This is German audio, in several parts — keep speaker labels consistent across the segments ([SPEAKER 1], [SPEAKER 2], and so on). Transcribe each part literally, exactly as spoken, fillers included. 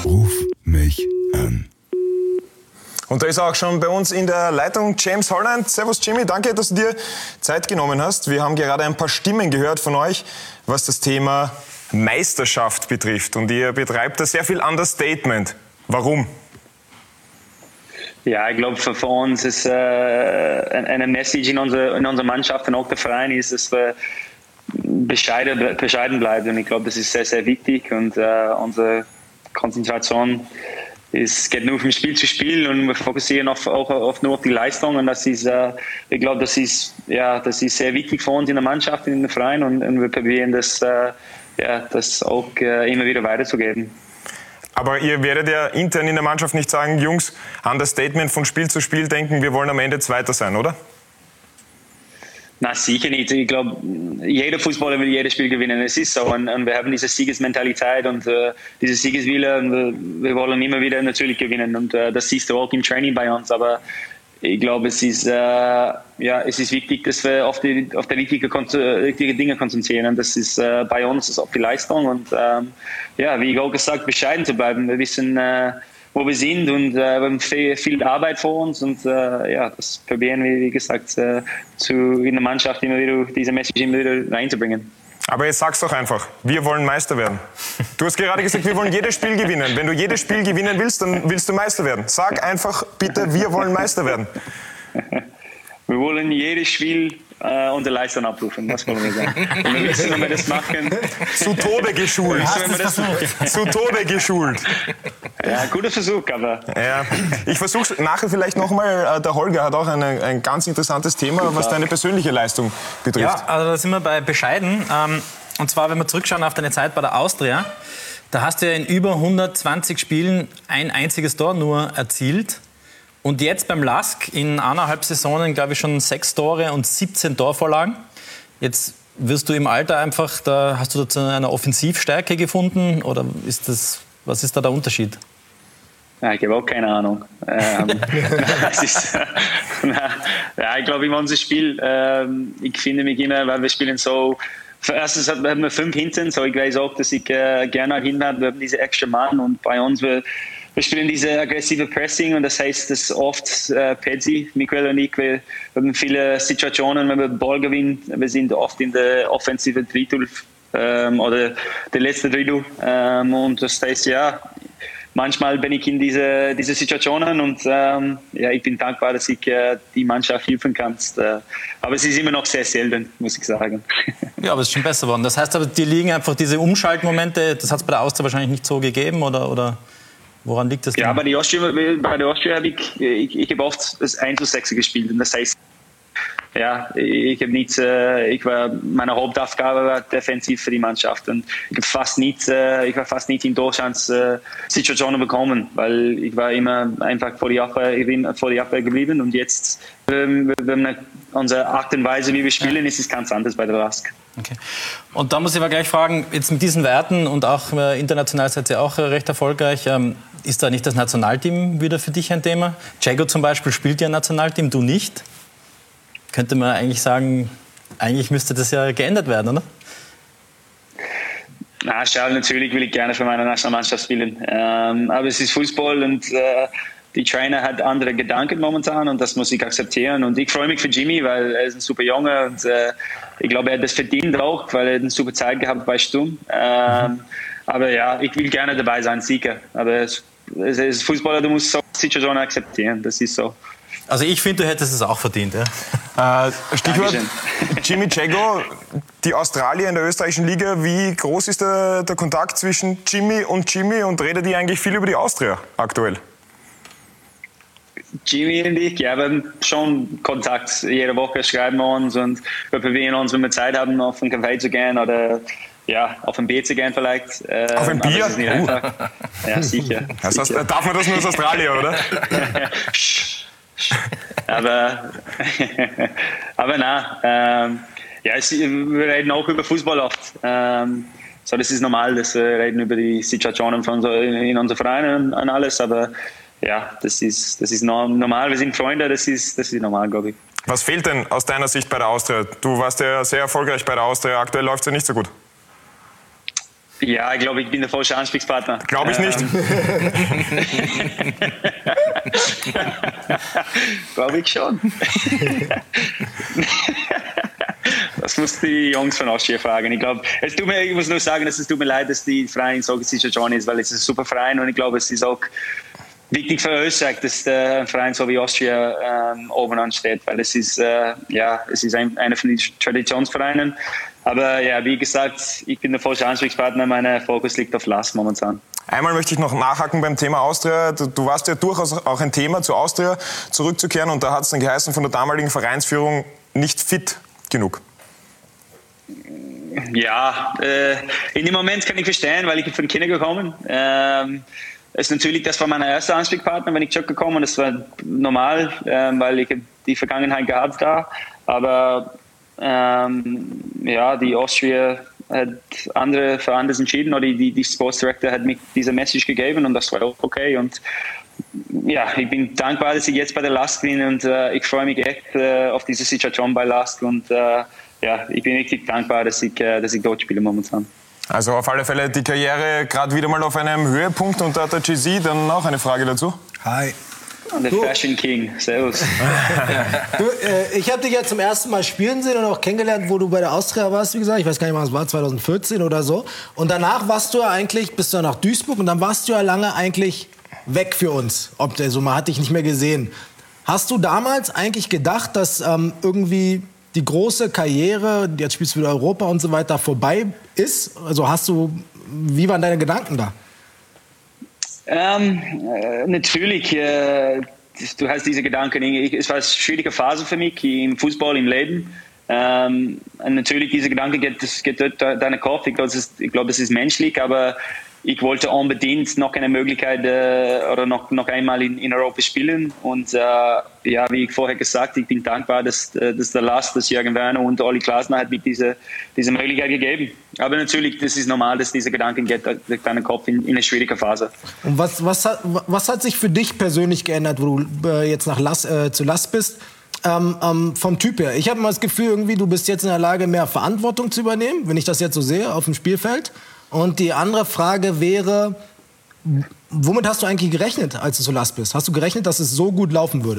[SPEAKER 1] Ruf mich an.
[SPEAKER 2] Und da ist auch schon bei uns in der Leitung James Holland. Servus Jimmy, danke, dass du dir Zeit genommen hast. Wir haben gerade ein paar Stimmen gehört von euch, was das Thema Meisterschaft betrifft. Und ihr betreibt da sehr viel Understatement. Warum?
[SPEAKER 3] Ja, ich glaube, für, für uns ist äh, eine Message in unserer, in unserer Mannschaft und auch der Verein ist, dass wir bescheiden, bescheiden bleiben. Und ich glaube, das ist sehr, sehr wichtig. Und äh, unsere Konzentration ist, geht nur vom Spiel zu Spiel und wir fokussieren auf, auch oft nur auf die Leistung. Und das ist, äh, ich glaube, das ist, ja, das ist sehr wichtig für uns in der Mannschaft, in den Verein. Und, und wir probieren das, äh, ja, das auch äh, immer wieder weiterzugeben.
[SPEAKER 2] Aber ihr werdet ja intern in der Mannschaft nicht sagen, Jungs, an das Statement von Spiel zu Spiel denken, wir wollen am Ende Zweiter sein, oder?
[SPEAKER 3] Na, sicher nicht. Ich glaube, jeder Fußballer will jedes Spiel gewinnen. Es ist so. Und, und wir haben diese Siegesmentalität und äh, diese Siegeswille. Und wir, wir wollen immer wieder natürlich gewinnen. Und äh, das siehst du auch im Training bei uns. Aber ich glaube, es ist, äh, ja, es ist wichtig, dass wir auf die, auf die richtigen richtige Dinge konzentrieren. Und das ist äh, bei uns ist auf die Leistung. Und ähm, ja, wie ich auch gesagt, bescheiden zu bleiben. Wir wissen, äh, wo wir sind und äh, wir haben viel, viel Arbeit vor uns. Und äh, ja, das probieren wir, wie gesagt, äh, zu, in der Mannschaft immer wieder diese Message immer wieder reinzubringen.
[SPEAKER 2] Aber jetzt sag's doch einfach, wir wollen Meister werden. Du hast gerade gesagt, wir wollen jedes Spiel gewinnen. Wenn du jedes Spiel gewinnen willst, dann willst du Meister werden. Sag einfach bitte, wir wollen Meister werden.
[SPEAKER 3] Wir wollen jedes Spiel äh, unsere Leistung abrufen, das wollen wir sagen. Und wir wissen, wenn wir das machen...
[SPEAKER 2] Zu Tode geschult.
[SPEAKER 3] Das
[SPEAKER 2] Zu Tode geschult.
[SPEAKER 3] Ja, guter Versuch, aber...
[SPEAKER 2] Ja. Ich versuche nachher vielleicht nochmal, der Holger hat auch eine, ein ganz interessantes Thema, was deine persönliche Leistung betrifft.
[SPEAKER 4] Ja, also da sind wir bei bescheiden. Und zwar, wenn wir zurückschauen auf deine Zeit bei der Austria, da hast du ja in über hundertzwanzig Spielen ein einziges Tor nur erzielt. Und jetzt beim Lask in eineinhalb Saisonen, glaube ich, schon sechs Tore und siebzehn Torvorlagen. Jetzt wirst du im Alter einfach, da hast du da zu einer Offensivstärke gefunden? Oder ist das, was ist da der Unterschied?
[SPEAKER 3] Ja, ich habe auch keine Ahnung. Ähm, es ist, äh, na, ja, ich glaube, in unserem Spiel, ähm, ich finde mich immer, weil wir spielen so, erstens haben wir fünf hinten, so ich weiß auch, dass ich äh, gerne hinten habe, wir haben diese extra Mann und bei uns, wir, wir spielen diese aggressive Pressing und das heißt, dass oft äh, Pedzi, Michael und ich, wir, wir haben viele Situationen, wenn wir den Ball gewinnen, wir sind oft in der offensiven Drittel ähm, oder der letzte Drittel ähm, und das heißt, ja, manchmal bin ich in diese, diese Situationen und ähm, ja, ich bin dankbar, dass ich äh, die Mannschaft helfen kann. Äh, aber es ist immer noch sehr selten, muss ich sagen.
[SPEAKER 4] Ja, aber es ist schon besser geworden. Das heißt aber, dir liegen einfach diese Umschaltmomente, das hat es bei der Austria wahrscheinlich nicht so gegeben, oder, oder woran liegt das denn?
[SPEAKER 3] Ja, bei der Austria, bei der Austria habe ich, ich, ich habe oft das eins zu sechs gespielt und das heißt, ja, ich habe nicht, äh, ich war, meine Hauptaufgabe war defensiv für die Mannschaft und ich habe fast nicht, äh, ich war fast nicht in Deutschlands äh, Situationen bekommen, weil ich war immer einfach vor die Abwehr, ich bin vor die Abwehr geblieben und jetzt, ähm, wir haben unsere Art und Weise, wie wir spielen, ist es ganz anders bei der Lask.
[SPEAKER 4] Okay. Und da muss ich aber gleich fragen, jetzt mit diesen Werten und auch äh, international seid ihr auch äh, recht erfolgreich, ähm, ist da nicht das Nationalteam wieder für dich ein Thema? Jago zum Beispiel spielt ja Nationalteam, du nicht. Könnte man eigentlich sagen, eigentlich müsste das ja geändert werden, oder?
[SPEAKER 3] Na, schau, natürlich will ich gerne für meine Nationalmannschaft spielen. Ähm, aber es ist Fußball und äh, die Trainer hat andere Gedanken momentan und das muss ich akzeptieren. Und ich freue mich für Jimmy, weil er ist ein super Junge und äh, ich glaube, er hat das verdient auch, weil er eine super Zeit gehabt bei Sturm. Ähm, mhm. Aber ja, ich will gerne dabei sein, sicher. Aber es, es ist Fußballer, du musst so Situationen akzeptieren, das ist so.
[SPEAKER 4] Also ich finde, du hättest es auch verdient. Ja?
[SPEAKER 2] Äh, Stichwort Jimmy Jago, die Australier in der österreichischen Liga. Wie groß ist der, der Kontakt zwischen Jimmy und Jimmy und redet ihr eigentlich viel über die Austria aktuell?
[SPEAKER 3] Jimmy und ich, ja, wir haben schon Kontakt. Jede Woche schreiben wir uns und wir probieren uns, wenn wir Zeit haben, auf einen Café zu gehen oder ja, auf ein Bier zu gehen vielleicht. Ähm,
[SPEAKER 2] auf ein Bier?
[SPEAKER 3] Ist nicht einfach. Ja, sicher.
[SPEAKER 2] Das heißt,
[SPEAKER 3] sicher.
[SPEAKER 2] Darf man das nur aus Australien, oder?
[SPEAKER 3] aber, aber nein, ähm, ja, es, wir reden auch über Fußball oft. Ähm, so, das ist normal, dass wir reden über die Situationen von unser, in unserem Verein und, und alles, aber ja, das ist, das ist normal, wir sind Freunde, das ist, das ist normal, glaube ich.
[SPEAKER 2] Was fehlt denn aus deiner Sicht bei der Austria? Du warst ja sehr erfolgreich bei der Austria, aktuell läuft es ja nicht so gut.
[SPEAKER 3] Ja, ich glaube, ich bin der falsche Ansprechpartner.
[SPEAKER 2] Glaube ich nicht.
[SPEAKER 3] Glaube ich schon. Das muss die Jungs von Austria fragen. Ich glaube, es tut mir, ich muss nur sagen, dass es tut mir leid, dass die Verein so Situation ist, weil es ist ein super Verein und ich glaube, es ist auch wichtig für Österreich, dass der ein Verein so wie Austria ähm, oben ansteht, weil es ist, äh, ja, es ist ein, einer von den Traditionsvereinen. Aber ja, wie gesagt, ich bin der falsche Ansprechpartner, mein Fokus liegt auf Lask momentan.
[SPEAKER 2] Einmal möchte ich noch nachhaken beim Thema Austria. Du, du warst ja durchaus auch ein Thema, zu Austria zurückzukehren und da hat es dann geheißen von der damaligen Vereinsführung nicht fit genug.
[SPEAKER 3] Ja, äh, in dem Moment kann ich verstehen, weil ich von Kindern gekommen ähm, ist natürlich, das war mein erster Ansprechpartner, wenn ich zurückgekommen, das war normal, ähm, weil ich die Vergangenheit gehabt da, aber ähm, ja, die Austria hat andere für anders entschieden oder die, die Sports Director hat mir diese Message gegeben und das war auch okay und ja, ich bin dankbar, dass ich jetzt bei der Lask bin und äh, ich freue mich echt äh, auf diese Situation bei Lask und äh, ja, ich bin wirklich dankbar, dass ich, äh, dass ich dort spiele momentan.
[SPEAKER 2] Also auf alle Fälle die Karriere gerade wieder mal auf einem Höhepunkt und da hat der G Z dann auch eine Frage dazu.
[SPEAKER 5] Hi.
[SPEAKER 3] Der Fashion King, servus.
[SPEAKER 5] Du, äh, ich habe dich ja zum ersten Mal spielen sehen und auch kennengelernt, wo du bei der Austria warst, wie gesagt. Ich weiß gar nicht, wann es war, zwanzig vierzehn oder so. Und danach warst du ja eigentlich, bist du ja nach Duisburg und dann warst du ja lange eigentlich weg für uns. Ob, also man hat dich nicht mehr gesehen. Hast du damals eigentlich gedacht, dass ähm, irgendwie die große Karriere, jetzt spielst du wieder Europa und so weiter, vorbei ist? Also hast du, wie waren deine Gedanken da?
[SPEAKER 3] Ähm, äh, natürlich, äh, du hast diese Gedanken, ich, es war eine schwierige Phase für mich im Fußball, im Leben. Ähm, und natürlich, diese Gedanken geht, das geht durch deinen Kopf, ich glaube, es ist, ich glaube, es ist menschlich, aber ich wollte unbedingt noch eine Möglichkeit äh, oder noch, noch einmal in, in Europa spielen und äh, ja, wie ich vorher gesagt, ich bin dankbar, dass, dass der Lask, dass Jürgen Werner und Olli Glasner hat mir diese, diese Möglichkeit gegeben. Aber natürlich, das ist normal, dass dieser Gedanke geht durch deinen Kopf in, in eine schwierige Phase.
[SPEAKER 5] Und was, was, hat, was hat sich für dich persönlich geändert, wo du äh, jetzt nach Lask, äh, zu Lask bist? Ähm, ähm, vom Typ her. Ich habe immer das Gefühl, irgendwie, du bist jetzt in der Lage, mehr Verantwortung zu übernehmen, wenn ich das jetzt so sehe, auf dem Spielfeld. Und die andere Frage wäre, womit hast du eigentlich gerechnet, als du zu Lask bist? Hast du gerechnet, dass es so gut laufen würde?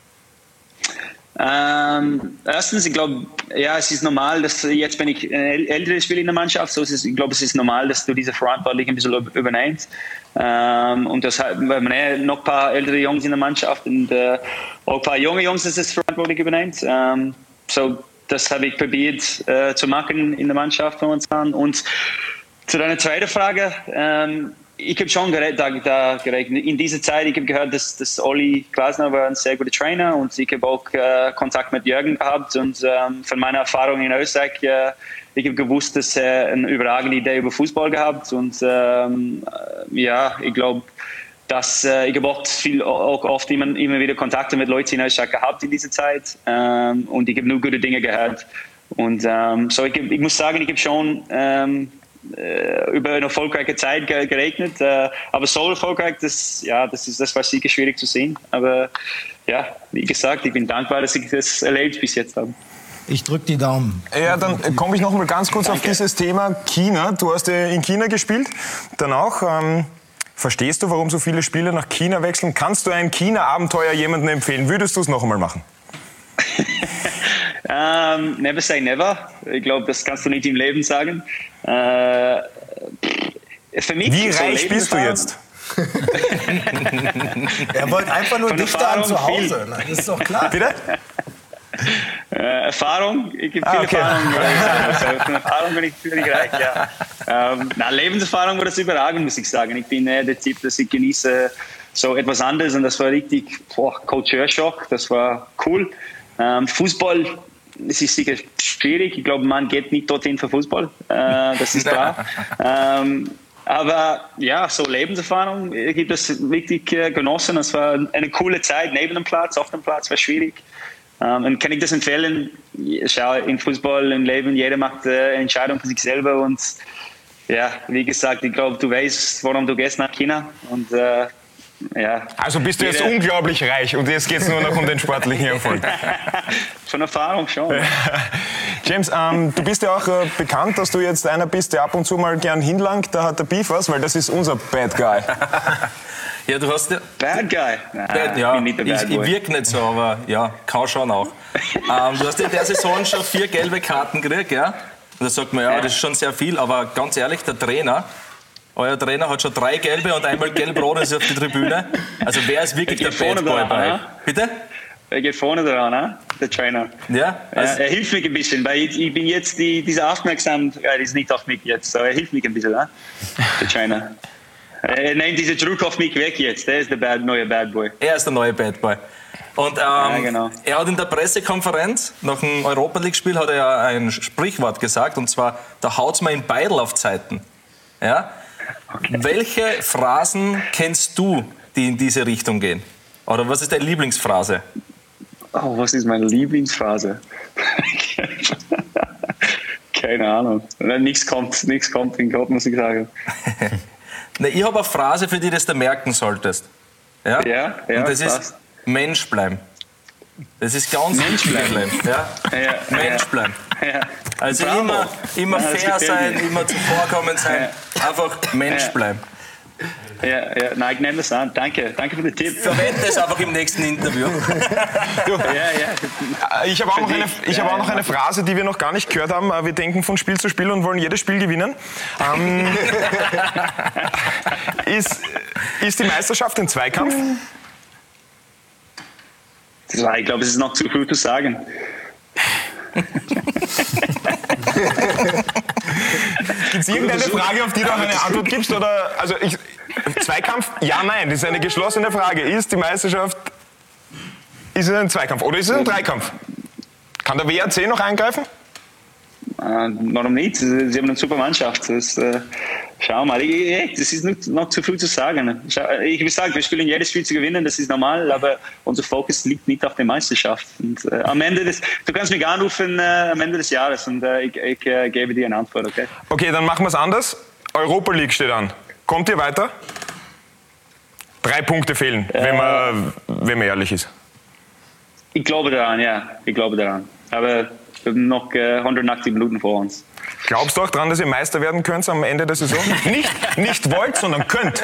[SPEAKER 3] Ähm, erstens, ich glaube, ja, es ist normal, dass jetzt bin ich ein älteres Spieler in der Mannschaft, so ist es, ich glaube, es ist normal, dass du diese Verantwortung ein bisschen übernimmst. Ähm, und das hat noch ein paar ältere Jungs in der Mannschaft und äh, auch ein paar junge Jungs, dass das Verantwortung übernimmt. Ähm, so, das habe ich probiert äh, zu machen in der Mannschaft momentan. Und zu deiner zweiten Frage, ähm, ich habe schon gerechnet, da, da gerechnet. In dieser Zeit, ich habe gehört, dass, dass Olli Glasner war ein sehr guter Trainer und ich habe auch äh, Kontakt mit Jürgen gehabt und ähm, von meiner Erfahrung in Österreich, äh, ich habe gewusst, dass er eine überragende Idee über Fußball gehabt und ähm, ja, ich glaube, dass äh, ich habe auch, viel, auch oft immer, immer wieder Kontakte mit Leuten in Österreich gehabt in dieser Zeit ähm, und ich habe nur gute Dinge gehört und ähm, so ich, ich muss sagen, ich habe schon ähm, über eine erfolgreiche Zeit gerechnet, aber so erfolgreich, das, ja, das, ist, das war sicher schwierig zu sehen. Aber ja, wie gesagt, ich bin dankbar, dass ich das erlebt bis jetzt habe.
[SPEAKER 5] Ich drücke die Daumen.
[SPEAKER 2] Ja, dann komme ich noch mal ganz kurz Danke. auf dieses Thema China. Du hast ja in China gespielt, dann auch. Ähm, verstehst du, warum so viele Spieler nach China wechseln? Kannst du ein China-Abenteuer jemandem empfehlen? Würdest du es noch einmal machen?
[SPEAKER 3] um, never say never. Ich glaube, das kannst du nicht im Leben sagen. Uh, für mich
[SPEAKER 2] Wie
[SPEAKER 3] so
[SPEAKER 2] reich bist du jetzt?
[SPEAKER 5] Er wollte einfach nur dichter an zu Hause. Na, das ist doch klar.
[SPEAKER 2] Bitte?
[SPEAKER 3] Uh, Erfahrung, ich habe viel
[SPEAKER 2] ah, okay.
[SPEAKER 3] Erfahrung. Also, von Erfahrung bin ich ziemlich reich, ja. Um, na, Lebenserfahrung war das überragend, muss ich sagen. Ich bin äh, der Typ, dass ich genieße so etwas anderes und das war richtig boah, Culture-Schock, das war cool. Um, Fußball, es ist sicher schwierig. Ich glaube, man geht nicht dorthin für Fußball. Äh, das ist klar. ähm, aber ja, so Lebenserfahrung, ich habe das wirklich äh, genossen. Es war eine coole Zeit neben dem Platz, auf dem Platz, war schwierig. Ähm, und kann ich das empfehlen? Schau, im Fußball, im Leben, jeder macht äh, eine Entscheidung für sich selber. Und ja, wie gesagt, ich glaube, du weißt, warum du gehst nach China. Und äh, ja.
[SPEAKER 2] Also bist du jetzt Jeder. unglaublich reich und jetzt geht es nur noch um den sportlichen Erfolg.
[SPEAKER 3] Von Erfahrung schon.
[SPEAKER 2] James, ähm, du bist ja auch äh, bekannt, dass du jetzt einer bist, der ab und zu mal gern hinlangt. Da hat der Beef was, weil das ist unser Bad Guy.
[SPEAKER 6] Ja, du hast ja...
[SPEAKER 3] Bad Guy? Nein,
[SPEAKER 6] Bad, ja,
[SPEAKER 3] ich bin nicht der Bad
[SPEAKER 6] ich, ich
[SPEAKER 3] Boy.
[SPEAKER 6] wirke nicht so, aber ja, kann schon auch. ähm, du hast in der Saison schon vier gelbe Karten gekriegt, ja? Und da sagt man, ja, das ist schon sehr viel, aber ganz ehrlich, der Trainer, euer Trainer hat schon drei gelbe und einmal gelb-rot ist auf die Tribüne. Also wer ist wirklich der Bad Boy bei euch? Bitte?
[SPEAKER 3] Er geht vorne dran, ne? Der Trainer.
[SPEAKER 6] Ja? Also
[SPEAKER 3] er, er hilft mir ein bisschen, weil ich, ich bin jetzt die, diese Aufmerksamkeit, er ist nicht auf mich jetzt, aber er hilft mir ein bisschen, ne? Der Trainer. Er nimmt diese Druck auf mich weg jetzt, der ist der bad, neue Bad Boy.
[SPEAKER 6] Er ist der neue Bad Boy. Und ähm,
[SPEAKER 3] ja, genau.
[SPEAKER 6] er hat in der Pressekonferenz nach dem Europa League-Spiel hat er ein Sprichwort gesagt, und zwar, da haut's mir in Beidel auf Zeiten. Ja? Okay. Welche Phrasen kennst du, die in diese Richtung gehen? Oder was ist deine Lieblingsphrase?
[SPEAKER 3] Oh, was ist meine Lieblingsphrase? Keine Ahnung. Nichts kommt, nichts kommt in den Kopf, muss ich sagen.
[SPEAKER 6] Ne, ich habe eine Phrase, für die du das merken solltest. Ja,
[SPEAKER 3] ja, ja.
[SPEAKER 6] Und das
[SPEAKER 3] passt.
[SPEAKER 6] ist Mensch bleiben. Das ist ganz
[SPEAKER 3] Mensch bleiben.
[SPEAKER 6] Ja?
[SPEAKER 3] Ja,
[SPEAKER 6] Mensch
[SPEAKER 3] ja.
[SPEAKER 6] bleiben.
[SPEAKER 3] Ja.
[SPEAKER 6] Also
[SPEAKER 3] Bravo.
[SPEAKER 6] immer, immer
[SPEAKER 3] Ja, das
[SPEAKER 6] fair
[SPEAKER 3] gefällt
[SPEAKER 6] sein,
[SPEAKER 3] mir.
[SPEAKER 6] immer zuvorkommend sein.
[SPEAKER 3] Ja.
[SPEAKER 6] Einfach Mensch
[SPEAKER 3] Ja.
[SPEAKER 6] bleiben.
[SPEAKER 3] Ja, ja, nein, ich nehme das an. Danke, danke für den Tipp.
[SPEAKER 6] Verwende es einfach im nächsten Interview.
[SPEAKER 2] Du,
[SPEAKER 3] Ja, ja.
[SPEAKER 2] ich habe auch, noch eine, ich
[SPEAKER 3] Ja,
[SPEAKER 2] hab auch
[SPEAKER 3] ja.
[SPEAKER 2] noch eine Phrase, die wir noch gar nicht gehört haben. Wir denken von Spiel zu Spiel und wollen jedes Spiel gewinnen. Ähm, ist, ist die Meisterschaft ein Zweikampf?
[SPEAKER 3] Ich glaube, es ist noch zu früh zu sagen.
[SPEAKER 2] Gibt es irgendeine Frage, auf die du auch eine Antwort gibst? Oder, also ich, Zweikampf? Ja, nein. Das ist eine geschlossene Frage. Ist die Meisterschaft, ist es ein Zweikampf oder ist es ein Dreikampf? Kann der W R C noch eingreifen?
[SPEAKER 3] Äh, warum nicht? Sie haben eine super Mannschaft. Das, äh, schau mal, ich, ich, das ist noch, noch zu früh zu sagen. Schau, ich will sagen, wir spielen jedes Spiel zu gewinnen, das ist normal, aber unser Fokus liegt nicht auf der Meisterschaft. Und, äh, am Ende des, du kannst mich anrufen äh, am Ende des Jahres und äh, ich, ich äh, gebe dir eine Antwort, okay?
[SPEAKER 2] Okay, dann machen wir es anders. Europa League steht an. Kommt ihr weiter? Drei Punkte fehlen,
[SPEAKER 3] Äh,
[SPEAKER 2] wenn, man, wenn man ehrlich ist.
[SPEAKER 3] Ich glaube daran, ja, ich glaube daran. Aber wir haben noch äh, hundertachtzig Minuten vor uns.
[SPEAKER 2] Glaubst du auch dran, dass ihr Meister werden könnt am Ende der Saison? Nicht, nicht wollt, sondern könnt.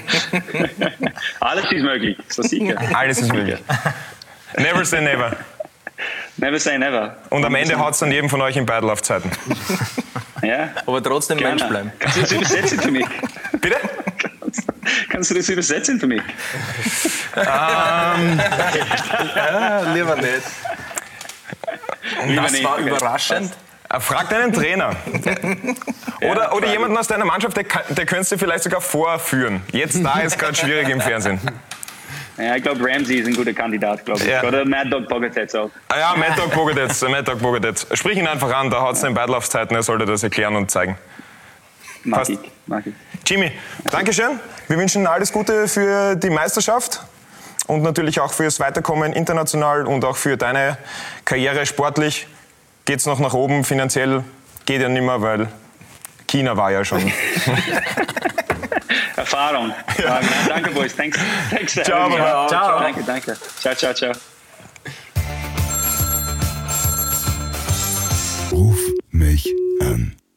[SPEAKER 3] Alles ist möglich, so sicher.
[SPEAKER 2] Alles ist möglich. Never say never.
[SPEAKER 3] Never say never.
[SPEAKER 2] Und am Ende haut es dann jedem von euch in Beidel auf Zeiten.
[SPEAKER 3] Ja.
[SPEAKER 6] Aber trotzdem
[SPEAKER 3] Gerne.
[SPEAKER 6] Mensch bleiben.
[SPEAKER 3] Kannst du das übersetzen für mich?
[SPEAKER 2] Bitte?
[SPEAKER 3] Kannst du das übersetzen für mich?
[SPEAKER 2] Ähm,
[SPEAKER 6] Ja, lieber nicht.
[SPEAKER 3] Lieber
[SPEAKER 6] Das
[SPEAKER 3] nicht.
[SPEAKER 6] war
[SPEAKER 3] Okay.
[SPEAKER 6] überraschend.
[SPEAKER 2] frag deinen Trainer. Oder, oder jemanden aus deiner Mannschaft, der, kann- der könntest du vielleicht sogar vorführen. Jetzt da ist gerade schwierig im Fernsehen.
[SPEAKER 3] Ja, ich glaube, Ramsey ist ein guter Kandidat, glaube ich.
[SPEAKER 2] Ja.
[SPEAKER 3] Oder Mad Dog Bogatetz auch.
[SPEAKER 2] Ah ja, Mad Dog Bogadetz, Mad Dog Bogadetz. Sprich ihn einfach an, da haut es den Beidel auf Zeiten, er sollte das erklären und zeigen.
[SPEAKER 3] Mag
[SPEAKER 2] Passt.
[SPEAKER 3] ich, mag ich.
[SPEAKER 2] Jimmy, Dankeschön. Wir wünschen alles Gute für die Meisterschaft und natürlich auch fürs Weiterkommen international und auch für deine Karriere sportlich. Geht's noch nach oben, finanziell geht ja nicht mehr, weil China war ja schon.
[SPEAKER 3] Erfahrung. Ja. Danke, Boys. Thanks. Thanks for
[SPEAKER 2] Ciao,
[SPEAKER 3] having me.
[SPEAKER 2] Baba.
[SPEAKER 4] Ciao.
[SPEAKER 3] Danke, danke. Ciao, ciao, ciao.
[SPEAKER 1] Ruf mich an.